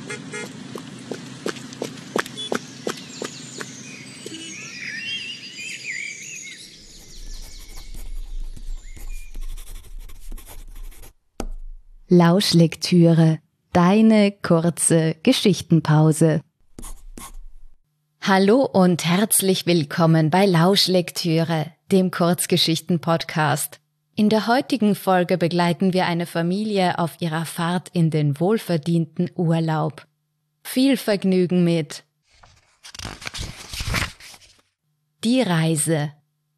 Lauschlektüre, deine kurze Geschichtenpause. Hallo und herzlich willkommen bei Lauschlektüre, dem Kurzgeschichten-Podcast. In der heutigen Folge begleiten wir eine Familie auf ihrer Fahrt in den wohlverdienten Urlaub. Viel Vergnügen mit Die Reise.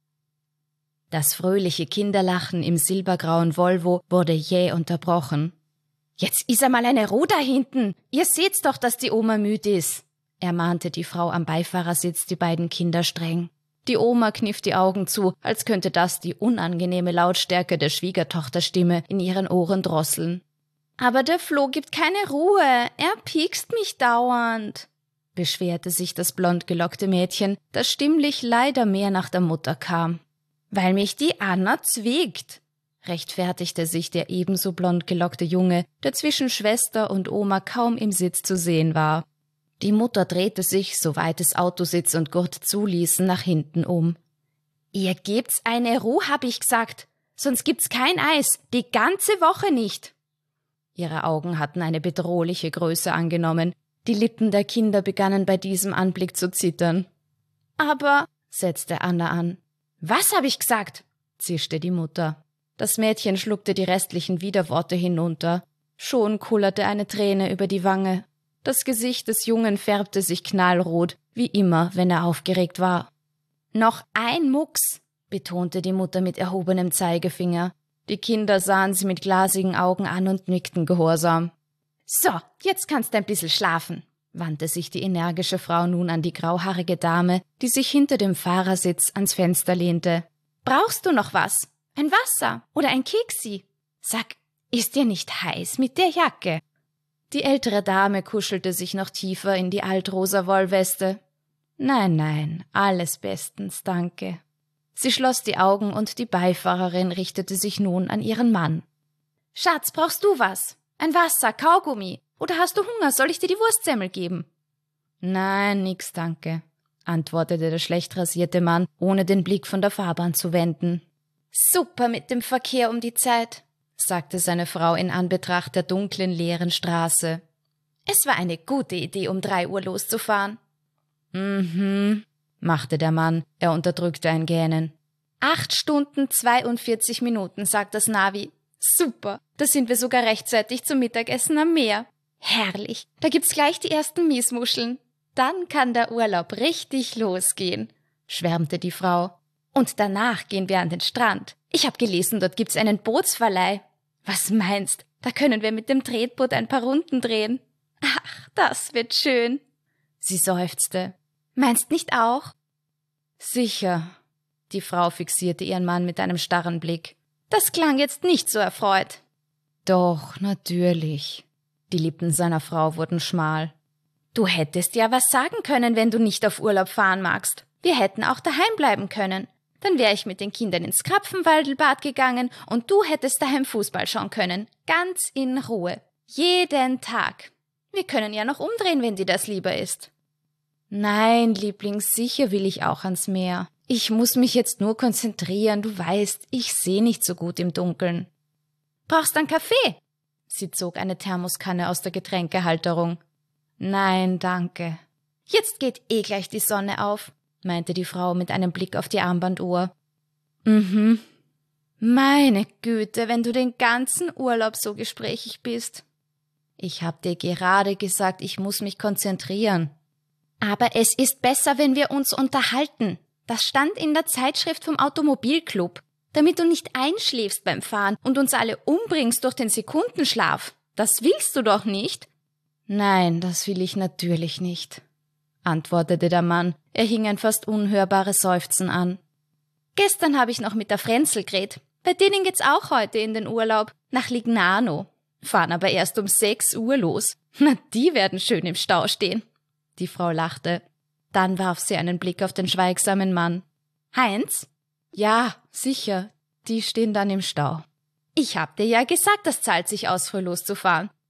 Das fröhliche Kinderlachen im silbergrauen Volvo wurde jäh unterbrochen. »Jetzt ist einmal eine Ruhe da hinten! Ihr seht's doch, dass die Oma müde ist«, ermahnte die Frau am Beifahrersitz die beiden Kinder streng. Die Oma kniff die Augen zu, als könnte das die unangenehme Lautstärke der Schwiegertochterstimme in ihren Ohren drosseln. »Aber der Flo gibt keine Ruhe, er piekst mich dauernd«, beschwerte sich das blond gelockte Mädchen, das stimmlich leider mehr nach der Mutter kam. »Weil mich die Anna zwickt«, rechtfertigte sich der ebenso blond gelockte Junge, der zwischen Schwester und Oma kaum im Sitz zu sehen war. Die Mutter drehte sich, soweit es Autositz und Gurt zuließen, nach hinten um. »Ihr gebt's eine Ruhe, hab ich gesagt, sonst gibt's kein Eis, die ganze Woche nicht.« Ihre Augen hatten eine bedrohliche Größe angenommen, die Lippen der Kinder begannen bei diesem Anblick zu zittern. »Aber«, setzte Anna an. »Was hab ich gesagt?«, zischte die Mutter. Das Mädchen schluckte die restlichen Widerworte hinunter. Schon kullerte eine Träne über die Wange. Das Gesicht des Jungen färbte sich knallrot, wie immer, wenn er aufgeregt war. »Noch ein Mucks«, betonte die Mutter mit erhobenem Zeigefinger. Die Kinder sahen sie mit glasigen Augen an und nickten gehorsam. »So, jetzt kannst du ein bisschen schlafen«, wandte sich die energische Frau nun an die grauhaarige Dame, die sich hinter dem Fahrersitz ans Fenster lehnte. »Brauchst du noch was? Ein Wasser oder ein Keksi? Sag, ist dir nicht heiß mit der Jacke?« Die ältere Dame kuschelte sich noch tiefer in die altrosa Wollweste. »Nein, alles bestens, danke.« Sie schloss die Augen und die Beifahrerin richtete sich nun an ihren Mann. »Schatz, brauchst du was? Ein Wasser, Kaugummi? Oder hast du Hunger, soll ich dir die Wurstsemmel geben?« »Nein, nix, danke«, antwortete der schlecht rasierte Mann, ohne den Blick von der Fahrbahn zu wenden. »Super mit dem Verkehr um die Zeit«, sagte seine Frau in Anbetracht der dunklen, leeren Straße. »Es war eine gute Idee, um 3 Uhr loszufahren.« machte der Mann, er unterdrückte ein Gähnen. 8 Stunden 42 Minuten, sagt das Navi. Super, da sind wir sogar rechtzeitig zum Mittagessen am Meer. Herrlich, da gibt's gleich die ersten Miesmuscheln. Dann kann der Urlaub richtig losgehen«, schwärmte die Frau. »Und danach gehen wir an den Strand. Ich habe gelesen, dort gibt's einen Bootsverleih. Was meinst, da können wir mit dem Tretboot ein paar Runden drehen. Ach, das wird schön.« Sie seufzte. »Meinst nicht auch?« »Sicher.« Die Frau fixierte ihren Mann mit einem starren Blick. »Das klang jetzt nicht so erfreut.« »Doch, natürlich.« Die Lippen seiner Frau wurden schmal. »Du hättest ja was sagen können, wenn du nicht auf Urlaub fahren magst. Wir hätten auch daheim bleiben können. Dann wäre ich mit den Kindern ins Krapfenwaldelbad gegangen und du hättest daheim Fußball schauen können. Ganz in Ruhe. Jeden Tag. Wir können ja noch umdrehen, wenn dir das lieber ist.« »Nein, Liebling, sicher will ich auch ans Meer. Ich muss mich jetzt nur konzentrieren, du weißt, ich sehe nicht so gut im Dunkeln.« »Brauchst du einen Kaffee?« Sie zog eine Thermoskanne aus der Getränkehalterung. »Nein, danke.« »Jetzt geht gleich die Sonne auf«, meinte die Frau mit einem Blick auf die Armbanduhr. Meine Güte, wenn du den ganzen Urlaub so gesprächig bist.« »Ich hab dir gerade gesagt, ich muss mich konzentrieren.« »Aber es ist besser, wenn wir uns unterhalten. Das stand in der Zeitschrift vom Automobilclub. Damit du nicht einschläfst beim Fahren und uns alle umbringst durch den Sekundenschlaf. Das willst du doch nicht?« »Nein, das will ich natürlich nicht«, antwortete der Mann. Er hing ein fast unhörbares Seufzen an. »Gestern habe ich noch mit der Frenzel geredet. Bei denen geht's auch heute in den Urlaub. Nach Lignano. Fahren aber erst um 6 Uhr los. Na, die werden schön im Stau stehen.« Die Frau lachte. Dann warf sie einen Blick auf den schweigsamen Mann. »Heinz?« »Ja, sicher. Die stehen dann im Stau.« »Ich hab dir ja gesagt, das zahlt sich aus, früh loszufahren.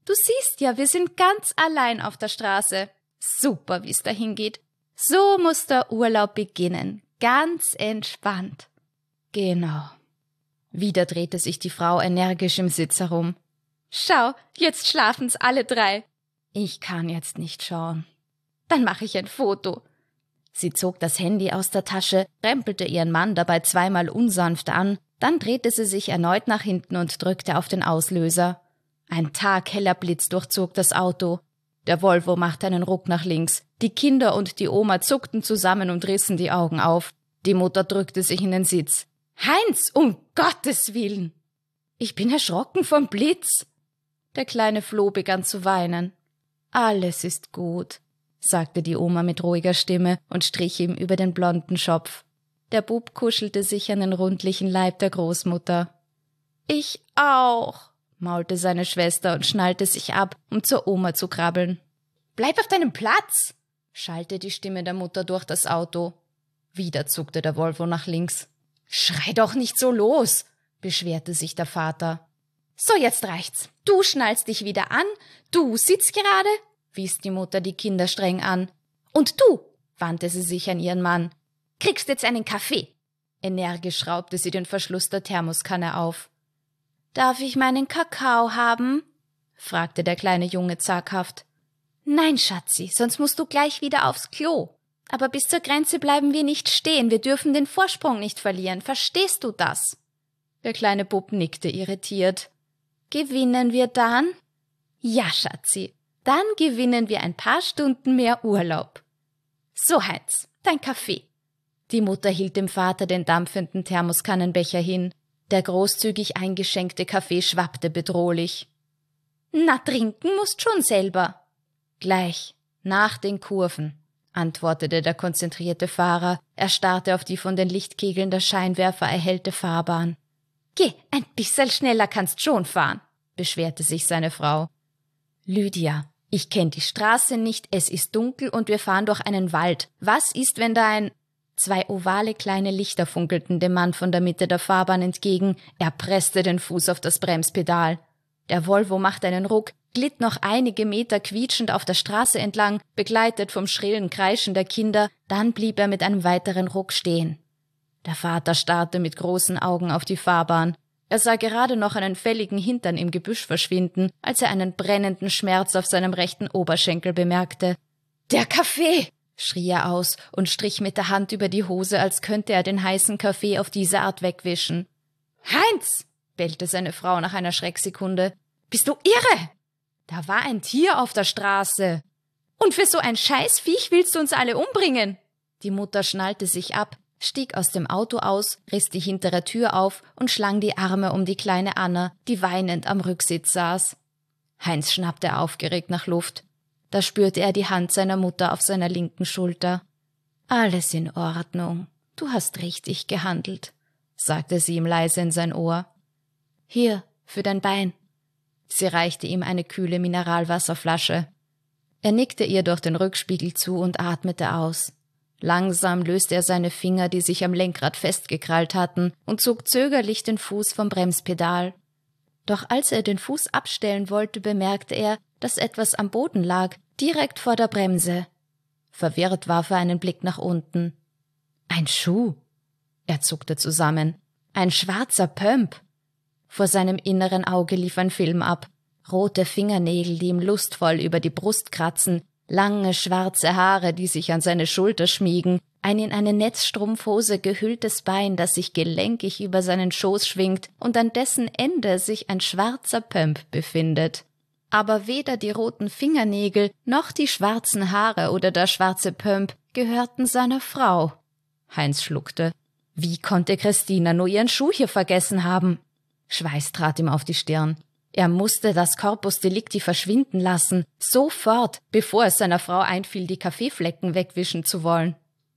Du siehst ja, wir sind ganz allein auf der Straße. Super, wie's dahin geht. So muss der Urlaub beginnen. Ganz entspannt. Genau. Wieder drehte sich die Frau energisch im Sitz herum. Schau, jetzt schlafen's alle drei. Ich kann jetzt nicht schauen. Dann mache ich ein Foto. Sie zog das Handy aus der Tasche, rempelte ihren Mann dabei zweimal unsanft an, dann drehte sie sich erneut nach hinten und drückte auf den Auslöser. Ein tagheller Blitz durchzog das Auto. Der Volvo machte einen Ruck nach links. Die Kinder und die Oma zuckten zusammen und rissen die Augen auf. Die Mutter drückte sich in den Sitz. »Heinz, um Gottes Willen!« »Ich bin erschrocken vom Blitz!« Der kleine Flo begann zu weinen. »Alles ist gut«, sagte die Oma mit ruhiger Stimme und strich ihm über den blonden Schopf. Der Bub kuschelte sich an den rundlichen Leib der Großmutter. »Ich auch«, maulte seine Schwester und schnallte sich ab, um zur Oma zu krabbeln. »Bleib auf deinem Platz«, schallte die Stimme der Mutter durch das Auto. Wieder zuckte der Volvo nach links. »Schrei doch nicht so los«, beschwerte sich der Vater. »So, jetzt reicht's. Du schnallst dich wieder an, du sitzt gerade«, wies die Mutter die Kinder streng an. »Und du«, wandte sie sich an ihren Mann, »kriegst jetzt einen Kaffee.« Energisch schraubte sie den Verschluss der Thermoskanne auf. »Darf ich meinen Kakao haben?« fragte der kleine Junge zaghaft. »Nein, Schatzi, sonst musst du gleich wieder aufs Klo. Aber bis zur Grenze bleiben wir nicht stehen, wir dürfen den Vorsprung nicht verlieren, verstehst du das?« Der kleine Bub nickte irritiert. »Gewinnen wir dann?« »Ja, Schatzi, dann gewinnen wir ein paar Stunden mehr Urlaub.« »So, Heinz, dein Kaffee.« Die Mutter hielt dem Vater den dampfenden Thermoskannenbecher hin. Der großzügig eingeschenkte Kaffee schwappte bedrohlich. »Na, trinken musst schon selber.« »Gleich, nach den Kurven«, antwortete der konzentrierte Fahrer. Er starrte auf die von den Lichtkegeln der Scheinwerfer erhellte Fahrbahn. »Geh, ein bisschen schneller kannst schon fahren«, beschwerte sich seine Frau. »Lydia, ich kenn die Straße nicht, es ist dunkel und wir fahren durch einen Wald. Was ist, wenn da ein...« Zwei ovale kleine Lichter funkelten dem Mann von der Mitte der Fahrbahn entgegen. Er presste den Fuß auf das Bremspedal. Der Volvo machte einen Ruck, glitt noch einige Meter quietschend auf der Straße entlang, begleitet vom schrillen Kreischen der Kinder, dann blieb er mit einem weiteren Ruck stehen. Der Vater starrte mit großen Augen auf die Fahrbahn. Er sah gerade noch einen fälligen Hintern im Gebüsch verschwinden, als er einen brennenden Schmerz auf seinem rechten Oberschenkel bemerkte. »Der Kaffee!« schrie er aus und strich mit der Hand über die Hose, als könnte er den heißen Kaffee auf diese Art wegwischen. »Heinz!« bellte seine Frau nach einer Schrecksekunde. »Bist du irre? Da war ein Tier auf der Straße. Und für so ein Scheißviech willst du uns alle umbringen?« Die Mutter schnallte sich ab, stieg aus dem Auto aus, riss die hintere Tür auf und schlang die Arme um die kleine Anna, die weinend am Rücksitz saß. Heinz schnappte aufgeregt nach Luft. Da spürte er die Hand seiner Mutter auf seiner linken Schulter. »Alles in Ordnung. Du hast richtig gehandelt«, sagte sie ihm leise in sein Ohr. »Hier, für dein Bein.« Sie reichte ihm eine kühle Mineralwasserflasche. Er nickte ihr durch den Rückspiegel zu und atmete aus. Langsam löste er seine Finger, die sich am Lenkrad festgekrallt hatten, und zog zögerlich den Fuß vom Bremspedal. Doch als er den Fuß abstellen wollte, bemerkte er, dass etwas am Boden lag, direkt vor der Bremse. Verwirrt warf er einen Blick nach unten. Ein Schuh. Er zuckte zusammen. Ein schwarzer Pömp. Vor seinem inneren Auge lief ein Film ab. Rote Fingernägel, die ihm lustvoll über die Brust kratzen, lange schwarze Haare, die sich an seine Schulter schmiegen, ein in eine Netzstrumpfhose gehülltes Bein, das sich gelenkig über seinen Schoß schwingt und an dessen Ende sich ein schwarzer Pömp befindet. Aber weder die roten Fingernägel noch die schwarzen Haare oder der schwarze Pömp gehörten seiner Frau. Heinz schluckte. Wie konnte Christina nur ihren Schuh hier vergessen haben? Schweiß trat ihm auf die Stirn. Er musste das Corpus Delicti verschwinden lassen, sofort, bevor es seiner Frau einfiel, die Kaffeeflecken wegwischen zu wollen.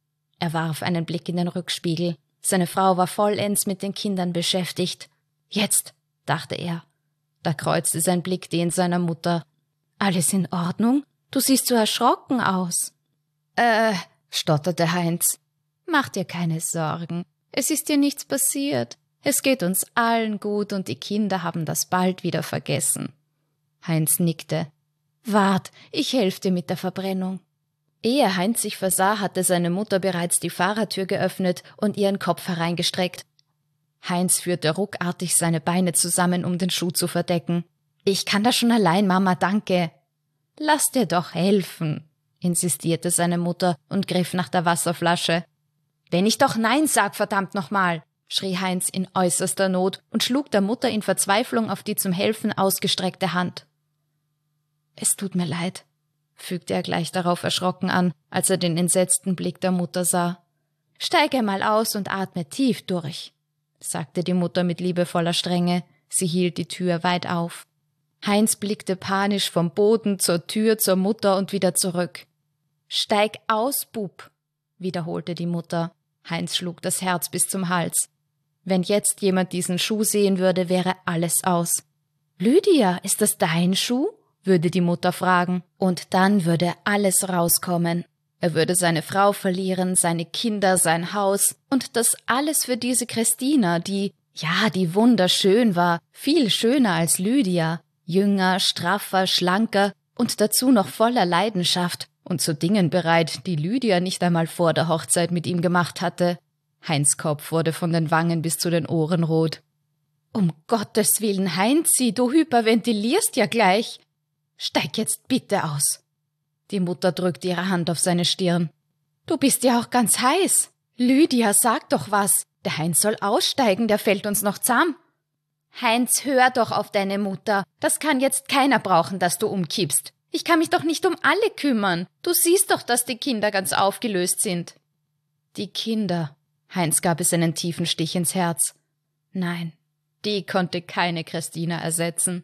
Er warf einen Blick in den Rückspiegel. Seine Frau war vollends mit den Kindern beschäftigt. Jetzt, dachte er. Da kreuzte sein Blick den seiner Mutter. »Alles in Ordnung? Du siehst so erschrocken aus.« stotterte Heinz. »Mach dir keine Sorgen. Es ist dir nichts passiert. Es geht uns allen gut und die Kinder haben das bald wieder vergessen.« Heinz nickte. »Wart, ich helfe dir mit der Verbrennung.« Ehe Heinz sich versah, hatte seine Mutter bereits die Fahrertür geöffnet und ihren Kopf hereingestreckt. Heinz führte ruckartig seine Beine zusammen, um den Schuh zu verdecken. »Ich kann das schon allein, Mama, danke.« »Lass dir doch helfen«, insistierte seine Mutter und griff nach der Wasserflasche. »Wenn ich doch Nein sag, verdammt nochmal«, schrie Heinz in äußerster Not und schlug der Mutter in Verzweiflung auf die zum Helfen ausgestreckte Hand. »Es tut mir leid«, fügte er gleich darauf erschrocken an, als er den entsetzten Blick der Mutter sah. »Steige mal aus und atme tief durch«, sagte die Mutter mit liebevoller Strenge. Sie hielt die Tür weit auf. Heinz blickte panisch vom Boden zur Tür, zur Mutter und wieder zurück. »Steig aus, Bub«, wiederholte die Mutter. Heinz schlug das Herz bis zum Hals. Wenn jetzt jemand diesen Schuh sehen würde, wäre alles aus. »Lydia, ist das dein Schuh?« würde die Mutter fragen, und dann würde alles rauskommen. Er würde seine Frau verlieren, seine Kinder, sein Haus, und das alles für diese Christina, die wunderschön war, viel schöner als Lydia, jünger, straffer, schlanker und dazu noch voller Leidenschaft und zu Dingen bereit, die Lydia nicht einmal vor der Hochzeit mit ihm gemacht hatte. Heinz' Kopf wurde von den Wangen bis zu den Ohren rot. »Um Gottes Willen, Heinzi, du hyperventilierst ja gleich. Steig jetzt bitte aus.« Die Mutter drückte ihre Hand auf seine Stirn. »Du bist ja auch ganz heiß. Lydia, sag doch was. Der Heinz soll aussteigen, der fällt uns noch zahm.« »Heinz, hör doch auf deine Mutter. Das kann jetzt keiner brauchen, dass du umkippst. Ich kann mich doch nicht um alle kümmern. Du siehst doch, dass die Kinder ganz aufgelöst sind.« Die Kinder. Heinz gab es einen tiefen Stich ins Herz. Nein, die konnte keine Christina ersetzen.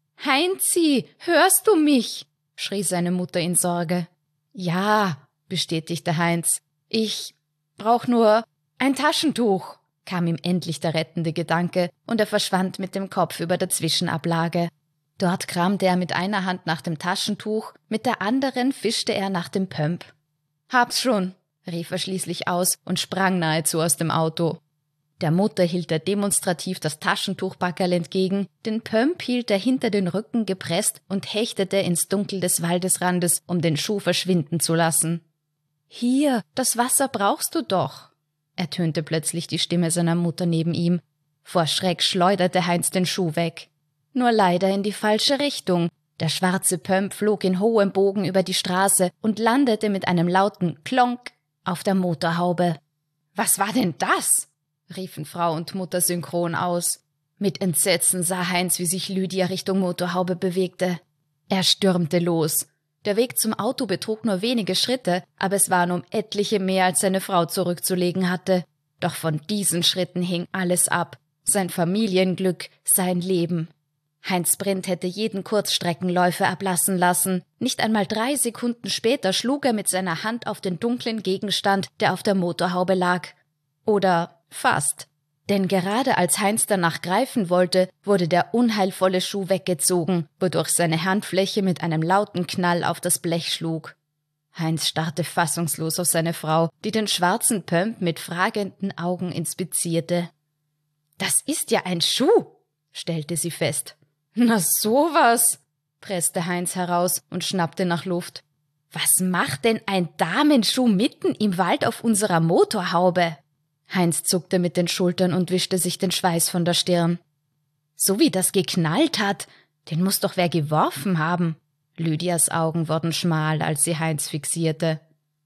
»Heinzi, hörst du mich?« schrie seine Mutter in Sorge. »Ja«, bestätigte Heinz. »Ich brauch nur ein Taschentuch«, kam ihm endlich der rettende Gedanke, und er verschwand mit dem Kopf über der Zwischenablage. Dort kramte er mit einer Hand nach dem Taschentuch, mit der anderen fischte er nach dem Pömp. »Hab's schon«, rief er schließlich aus und sprang nahezu aus dem Auto. Der Mutter hielt er demonstrativ das Taschentuchpackerl entgegen, den Pömp hielt er hinter den Rücken gepresst und hechtete ins Dunkel des Waldesrandes, um den Schuh verschwinden zu lassen. »Hier, das Wasser brauchst du doch«, ertönte plötzlich die Stimme seiner Mutter neben ihm. Vor Schreck schleuderte Heinz den Schuh weg. Nur leider in die falsche Richtung. Der schwarze Pömp flog in hohem Bogen über die Straße und landete mit einem lauten Klonk auf der Motorhaube. »Was war denn das?« riefen Frau und Mutter synchron aus. Mit Entsetzen sah Heinz, wie sich Lydia Richtung Motorhaube bewegte. Er stürmte los. Der Weg zum Auto betrug nur wenige Schritte, aber es waren um etliche mehr, als seine Frau zurückzulegen hatte. Doch von diesen Schritten hing alles ab. Sein Familienglück, sein Leben. Heinz Brint hätte jeden Kurzstreckenläufer ablassen lassen. Nicht einmal 3 Sekunden später schlug er mit seiner Hand auf den dunklen Gegenstand, der auf der Motorhaube lag. Oder fast. Denn gerade als Heinz danach greifen wollte, wurde der unheilvolle Schuh weggezogen, wodurch seine Handfläche mit einem lauten Knall auf das Blech schlug. Heinz starrte fassungslos auf seine Frau, die den schwarzen Pömp mit fragenden Augen inspizierte. »Das ist ja ein Schuh«, stellte sie fest. »Na sowas«, presste Heinz heraus und schnappte nach Luft. »Was macht denn ein Damenschuh mitten im Wald auf unserer Motorhaube?« Heinz zuckte mit den Schultern und wischte sich den Schweiß von der Stirn. »So wie das geknallt hat, den muss doch wer geworfen haben.« Lydias Augen wurden schmal, als sie Heinz fixierte.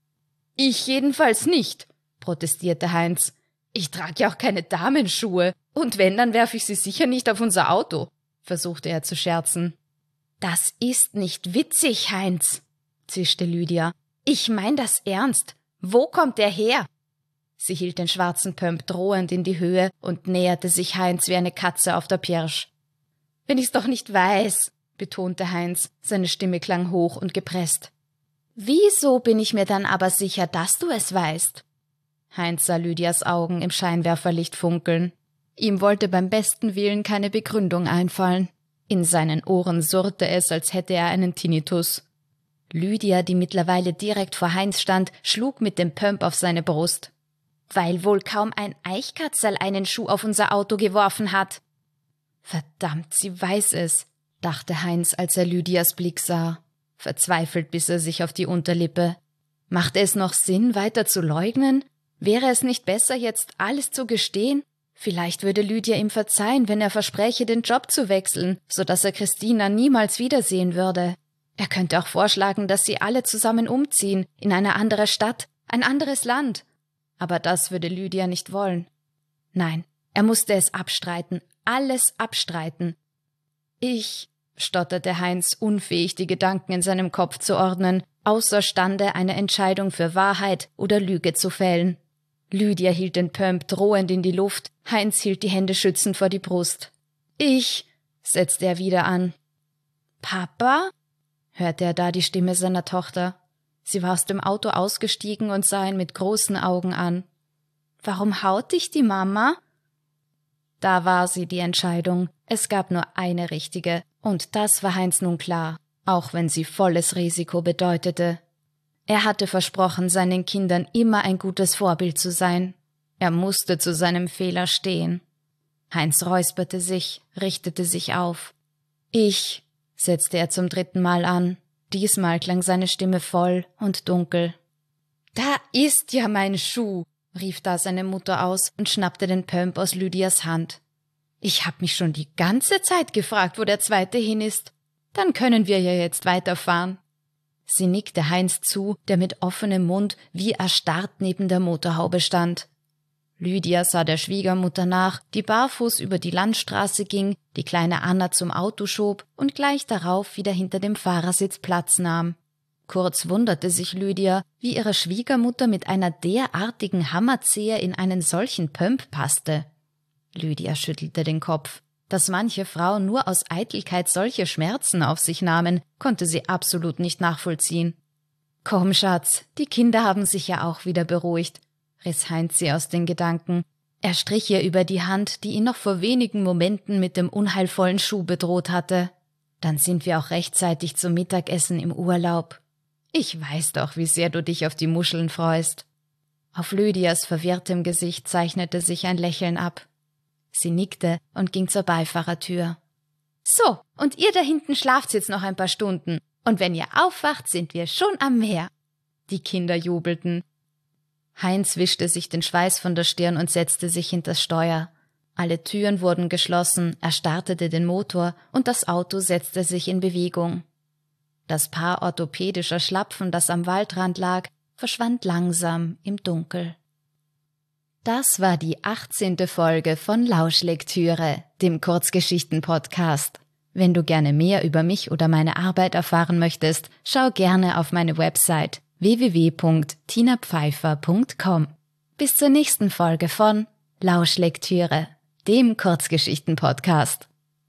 »Ich jedenfalls nicht«, protestierte Heinz. »Ich trage ja auch keine Damenschuhe, und wenn, dann werfe ich sie sicher nicht auf unser Auto«, versuchte er zu scherzen. »Das ist nicht witzig, Heinz«, zischte Lydia. »Ich mein das ernst. Wo kommt der her?« Sie hielt den schwarzen Pömp drohend in die Höhe und näherte sich Heinz wie eine Katze auf der Pirsch. »Wenn ich's doch nicht weiß«, betonte Heinz, seine Stimme klang hoch und gepresst. »Wieso bin ich mir dann aber sicher, dass du es weißt?« Heinz sah Lydias Augen im Scheinwerferlicht funkeln. Ihm wollte beim besten Willen keine Begründung einfallen. In seinen Ohren surrte es, als hätte er einen Tinnitus. Lydia, die mittlerweile direkt vor Heinz stand, schlug mit dem Pömp auf seine Brust. »Weil wohl kaum ein Eichkatzerl einen Schuh auf unser Auto geworfen hat.« »Verdammt, sie weiß es«, dachte Heinz, als er Lydias Blick sah. Verzweifelt biss er sich auf die Unterlippe. Machte es noch Sinn, weiter zu leugnen? Wäre es nicht besser, jetzt alles zu gestehen? Vielleicht würde Lydia ihm verzeihen, wenn er verspräche, den Job zu wechseln, sodass er Christina niemals wiedersehen würde. Er könnte auch vorschlagen, dass sie alle zusammen umziehen, in eine andere Stadt, ein anderes Land. Aber das würde Lydia nicht wollen. Nein, er musste es abstreiten, alles abstreiten. Ich, stotterte Heinz, unfähig, die Gedanken in seinem Kopf zu ordnen, außerstande, eine Entscheidung für Wahrheit oder Lüge zu fällen. Lydia hielt den Pump drohend in die Luft, Heinz hielt die Hände schützend vor die Brust. Ich, setzte er wieder an. Papa? Hörte er da die Stimme seiner Tochter. Sie war aus dem Auto ausgestiegen und sah ihn mit großen Augen an. Warum haut dich die Mama? Da war sie, die Entscheidung. Es gab nur eine richtige, und das war Heinz nun klar, auch wenn sie volles Risiko bedeutete. Er hatte versprochen, seinen Kindern immer ein gutes Vorbild zu sein. Er musste zu seinem Fehler stehen. Heinz räusperte sich, richtete sich auf. Ich, setzte er zum 3. Mal an. Diesmal klang seine Stimme voll und dunkel. Da ist ja mein Schuh, rief da seine Mutter aus und schnappte den Pump aus Lydias Hand. Ich hab mich schon die ganze Zeit gefragt, wo der 2. hin ist. Dann können wir ja jetzt weiterfahren. Sie nickte Heinz zu, der mit offenem Mund wie erstarrt neben der Motorhaube stand. Lydia sah der Schwiegermutter nach, die barfuß über die Landstraße ging, die kleine Anna zum Auto schob und gleich darauf wieder hinter dem Fahrersitz Platz nahm. Kurz wunderte sich Lydia, wie ihre Schwiegermutter mit einer derartigen Hammerzehe in einen solchen Pump passte. Lydia schüttelte den Kopf. Dass manche Frauen nur aus Eitelkeit solche Schmerzen auf sich nahmen, konnte sie absolut nicht nachvollziehen. »Komm, Schatz, die Kinder haben sich ja auch wieder beruhigt«, riss Heinz sie aus den Gedanken. Er strich ihr über die Hand, die ihn noch vor wenigen Momenten mit dem unheilvollen Schuh bedroht hatte. »Dann sind wir auch rechtzeitig zum Mittagessen im Urlaub. Ich weiß doch, wie sehr du dich auf die Muscheln freust.« Auf Lydias verwirrtem Gesicht zeichnete sich ein Lächeln ab. Sie nickte und ging zur Beifahrertür. »So, und ihr da hinten schlaft jetzt noch ein paar Stunden. Und wenn ihr aufwacht, sind wir schon am Meer.« Die Kinder jubelten. Heinz wischte sich den Schweiß von der Stirn und setzte sich hinters Steuer. Alle Türen wurden geschlossen, er startete den Motor und das Auto setzte sich in Bewegung. Das Paar orthopädischer Schlapfen, das am Waldrand lag, verschwand langsam im Dunkel. Das war die 18. Folge von Lauschlektüre, dem Kurzgeschichten-Podcast. Wenn du gerne mehr über mich oder meine Arbeit erfahren möchtest, schau gerne auf meine Website www.tinapfeifer.com. Bis zur nächsten Folge von Lauschlektüre, dem Kurzgeschichten-Podcast.